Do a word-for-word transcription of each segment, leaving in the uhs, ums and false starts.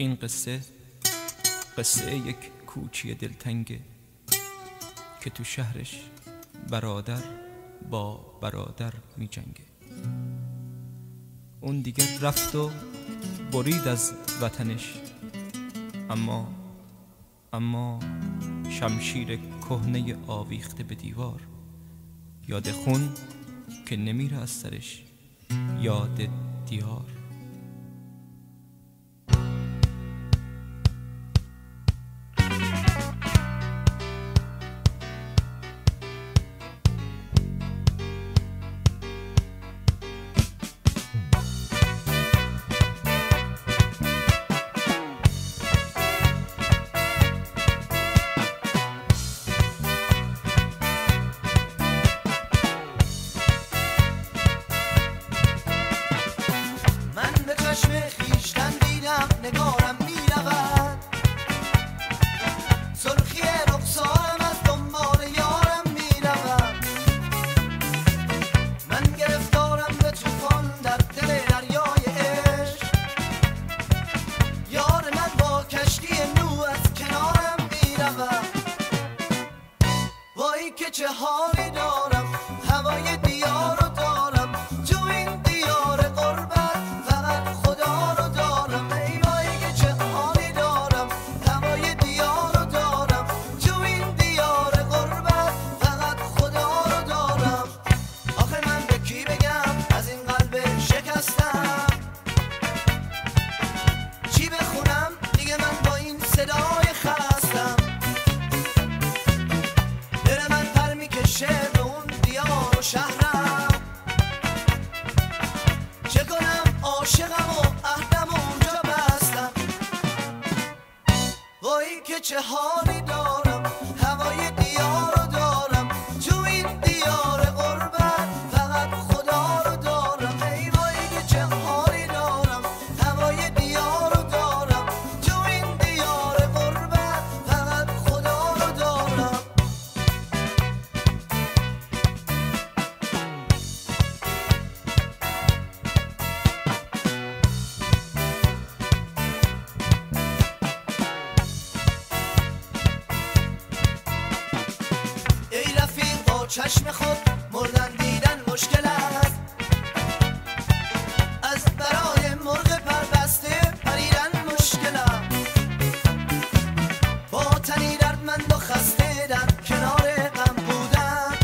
این قصه قصه یک کوچی دلتنگه که تو شهرش برادر با برادر می جنگه. اون دیگر رفت و برید از وطنش، اما اما شمشیر کهنه آویخته به دیوار، یاد خون که نمیره از سرش، یاد دیار. نگارم میرود سرخی رخسارم از دنبال یارم میرود. من گرفتارم به طوفان در دل دریای عشق، یار من با کشتی نو از کنارم میرود. وای که چه حالی دارم، هوای دیار رو دارم، تو این دیار غربت فقط خدا رو دارم. چه حالی دارم، هوای دیار رو دارم، تو این دیار غربت فقط خدا رو دارم. ای وای که چه حالی دارم، هوای دیار رو دارم، تو این دیار غربت فقط خدا رو دارم. چشم خود مردن دیدن مشکل است، از برای مرغ پربسته پریدن مشکل است. با تنی دردمند و خسته در کنار غم بودن،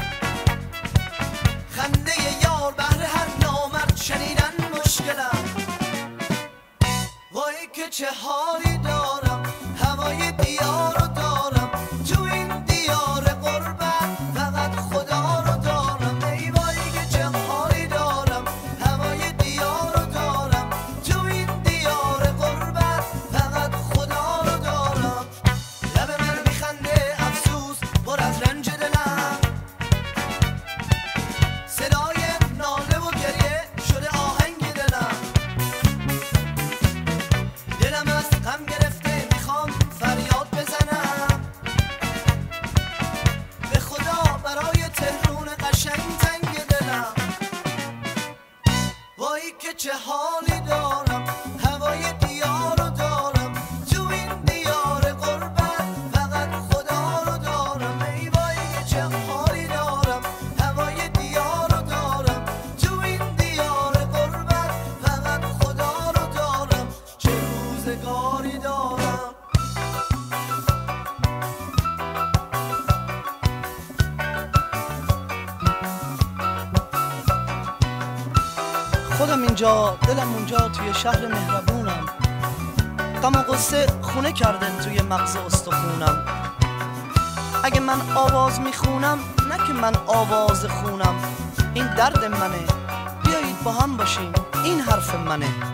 خنده یار بهر هر نامرد شنیدن مشکل است. وای که چه حالی دارم، هوای دیار رو دارم، تو این دیار غربت فقط خدا رو دارم. ای وای که چه حالی دارم، هوای دیار رو دارم، تو این دیار غربت فقط خدا رو دارم. لب من میخنده افسوس پر از رنج دلم، صدای ناله و گریه شده آهنگ دلم. دلم از غم گرفته میخوام فریاد بزنم، به خدا برای تهرون قشنگ تنگ دلم. وای که چه حالی دارم، هوای دیار رو دارم، تو این دیار غربت فقط خدا رو دارم. ای وای که چه حالی دارم، هوای دیار رو دارم، تو این دیار غربت فقط خدا رو دارم. چه روزگاری دارم. خودم اینجا دلم اونجا توی شهر مهربونم، غم و غصه خونه کردن توی مغز استخونم. اگه من آواز میخونم نه که من آواز خونم، این درد منه، بیایید با هم باشیم این حرف منه.